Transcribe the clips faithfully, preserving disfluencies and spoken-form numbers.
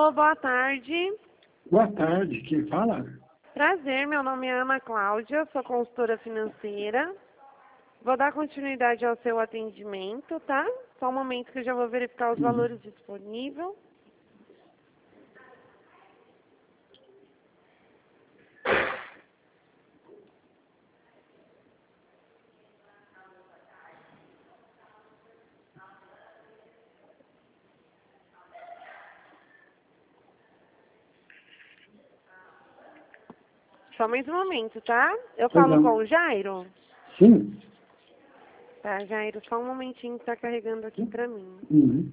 Alô, boa tarde. Boa tarde, quem fala? Prazer, meu nome é Ana Cláudia, sou consultora financeira. Vou dar continuidade ao seu atendimento, tá? Só um momento que eu já vou verificar os Uhum. valores disponíveis. Só mais um momento, tá? Eu Pois falo não. com o Jairo? Sim. Tá, Jairo, só um momentinho que tá carregando aqui pra mim. Uhum.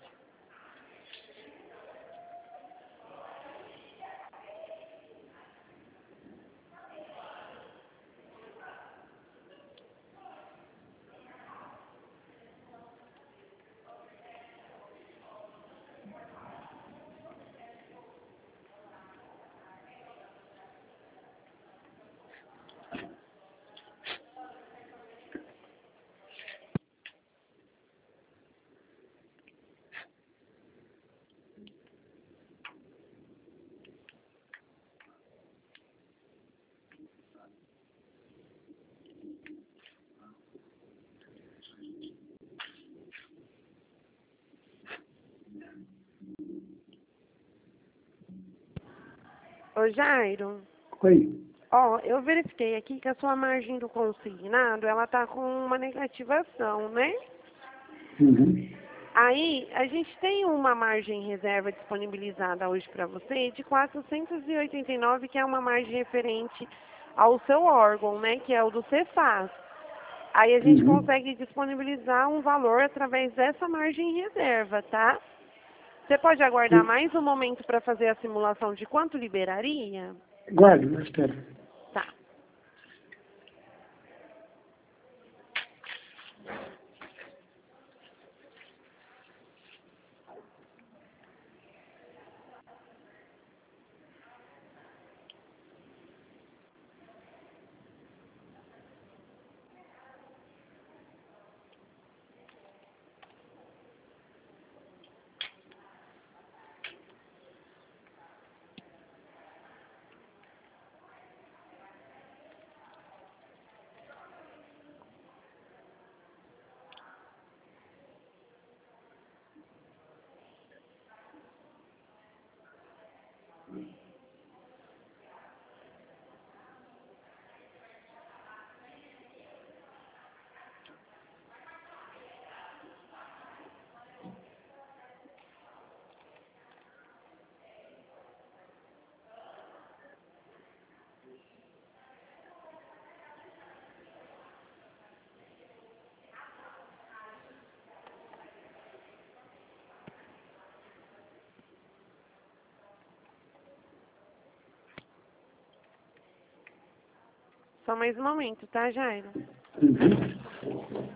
Ô, Jairo, Oi. ó, eu verifiquei aqui que a sua margem do consignado, ela tá com uma negativação, né? Uhum. Aí, a gente tem uma margem reserva disponibilizada hoje para você de quatrocentos e oitenta e nove, que é uma margem referente ao seu órgão, né, que é o do Cefaz. Aí a gente Uhum. consegue disponibilizar um valor através dessa margem reserva, tá? Você pode aguardar Sim. mais um momento para fazer a simulação de quanto liberaria? Guarde, mas espera. Tá. Só mais um momento, tá, Jairo? Uhum.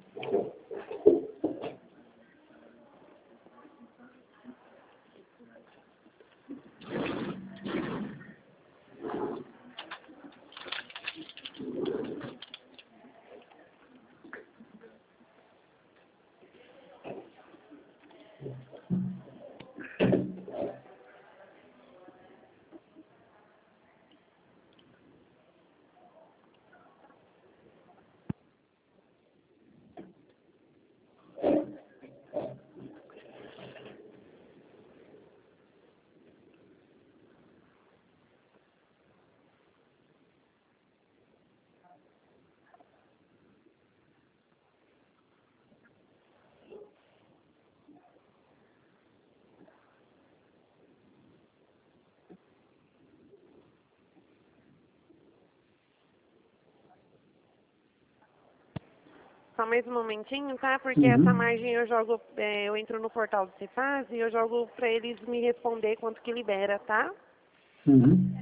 Só mais um momentinho, tá? Porque essa Uhum. margem eu jogo, é, eu entro no portal do Cefaz e eu jogo para eles me responder quanto que libera, tá? Uhum.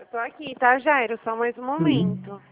tô aqui, tá, Jairo? Só mais um momento. Uhum.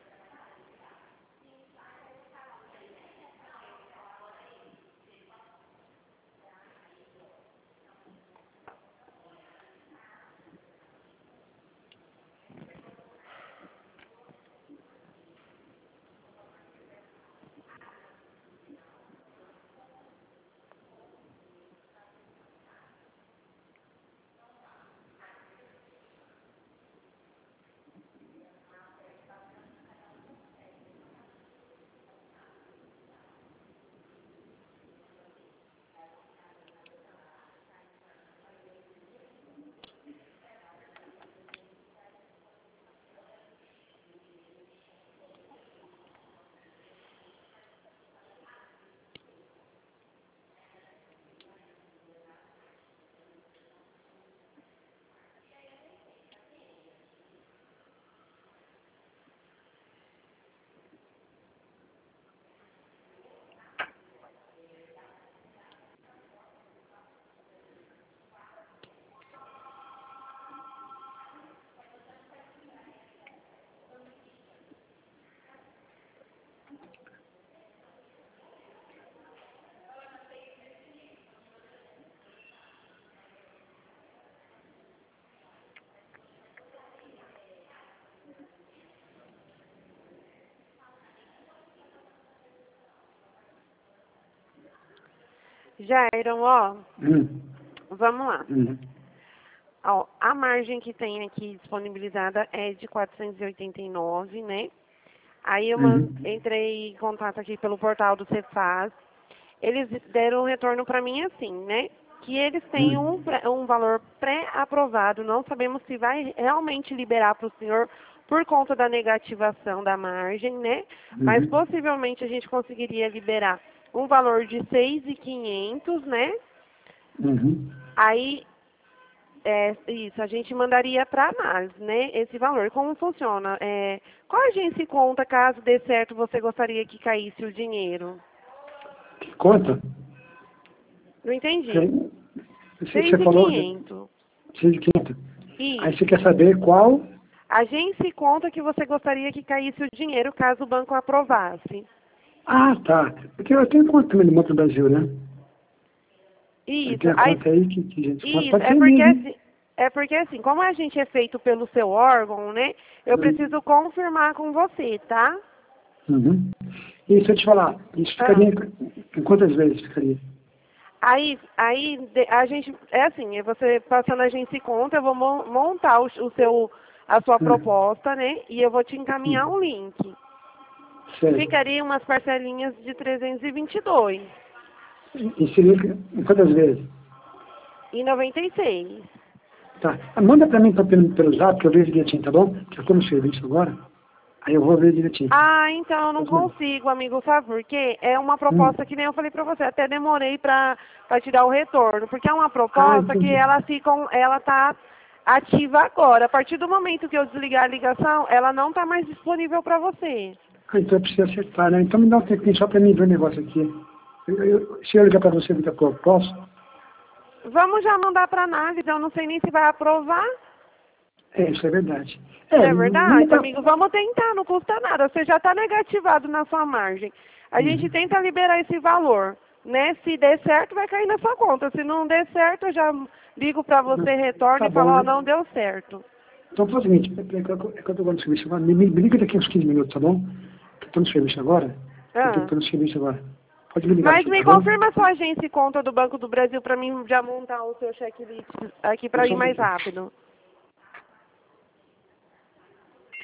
Jairo, ó, Uhum. vamos lá. Uhum. Ó, a margem que tem aqui disponibilizada é de quatrocentos e oitenta e nove, né? Aí eu man- Uhum. entrei em contato aqui pelo portal do Cefaz. Eles deram um retorno para mim assim, né? Que eles têm um, Uhum. pré- um valor pré-aprovado. Não sabemos se vai realmente liberar para o senhor por conta da negativação da margem, né? Mas Uhum. possivelmente a gente conseguiria liberar um valor de seis mil e quinhentos, né? Uhum. Aí, é, isso, a gente mandaria para análise, né? Esse valor. Como funciona? É, qual agência e conta, caso dê certo, você gostaria que caísse o dinheiro? Que conta? Não entendi. Você, você seis você mil e falou de quinhentos. seis de quinhentos. Aí você Isso. quer saber qual? Agência e conta que você gostaria que caísse o dinheiro caso o banco aprovasse. Ah, tá. Porque eu tenho conta também no Banco do Brasil, né? Eu Isso. tenho a Aí, conta aí que, que a gente conta. isso. Pode É ser porque mesmo. assim, é porque assim, como a gente é feito pelo seu órgão, né? Eu Uhum. preciso confirmar com você, tá? Uhum. E se eu te falar, isso Ah. ficaria em em quantas vezes ficaria? Aí, aí de- a gente, é assim, é você passando a agência e conta, eu vou mon- montar o, o seu, a sua Hum. proposta, né? E eu vou te encaminhar Hum. um link. Certo. Ficaria umas parcelinhas de trezentos e vinte e dois E seria em quantas vezes? e noventa e seis. Tá. Ah, manda pra mim pra, pelo, pelo zap que eu vejo direitinho, tá bom? Que eu estou no serviço agora. Aí eu vou ver direitinho. Ah, então eu não Pode mandar. consigo, amigo, sabe por quê? É uma Hum. proposta que nem eu falei pra você, até demorei pra, pra te dar o retorno, porque é uma Ah, proposta que entendi. ela fica, ela tá ativa agora. A partir do momento que eu desligar a ligação, ela não tá mais disponível pra você. Ah, então eu preciso acertar, né? Então me dá um tempinho só pra mim ver o negócio aqui. Eu, eu, se eu ligar pra você daqui a pouco, posso? Vamos já mandar pra análise, eu não sei nem se vai aprovar. É, isso é verdade. É, Não é manda verdade, pra... amigo? Vamos tentar, não custa nada. Você já está negativado na sua margem. A gente Uhum. tenta liberar esse valor, né? Se der certo, vai cair na sua conta. Se não der certo, eu já ligo para você, retorno Tá e falo, bom, ó, né? não deu certo. Então faz o seguinte, é que eu é que eu tô agora no serviço agora, me, me me liga daqui uns quinze minutos, tá bom? Que eu tô no serviço agora. Eu tenho Ah. que estar no serviço agora. Pode me ligar Mas assim, me tá bom? confirma a sua agência e conta do Banco do Brasil para mim já montar o seu checklist aqui Eu para ir só um mais pouquinho. rápido.